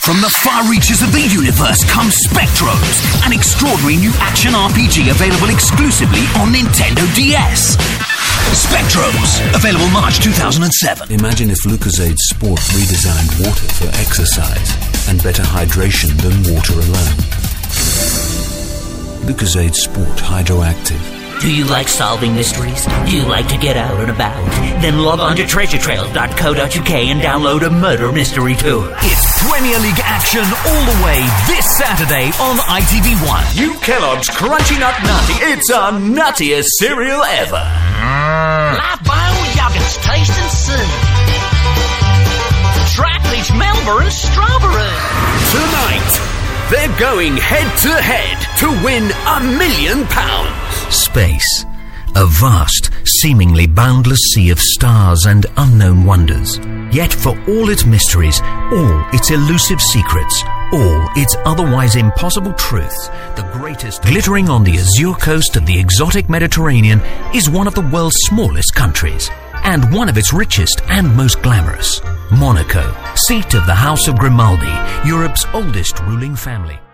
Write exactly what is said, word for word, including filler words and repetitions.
From the far reaches of the universe comes Spectros, an extraordinary new action R P G available exclusively on Nintendo D S. Spectros, available March two thousand seven. Imagine if Lucozade Sport redesigned water for exercise and better hydration than water alone. Lucozade Sport Hydroactive. Do you like solving mysteries? Do you like to get out and about? Then log on to treasure trails dot co dot uk and download a murder mystery tour. It's Premier League action all the way this Saturday on I T V one. New Kellogg's Crunchy Nut Nutty. It's our nuttiest cereal ever. Live bio yogurts, taste and see. Track Peach Melbourne Strawberry. Tonight, they're going head-to-head to win a million pounds. Space. A vast, seemingly boundless sea of stars and unknown wonders. Yet for all its mysteries, all its elusive secrets, all its otherwise impossible truths, the greatest glittering on the azure coast of the exotic Mediterranean is one of the world's smallest countries, and one of its richest and most glamorous. Monaco, seat of the House of Grimaldi, Europe's oldest ruling family.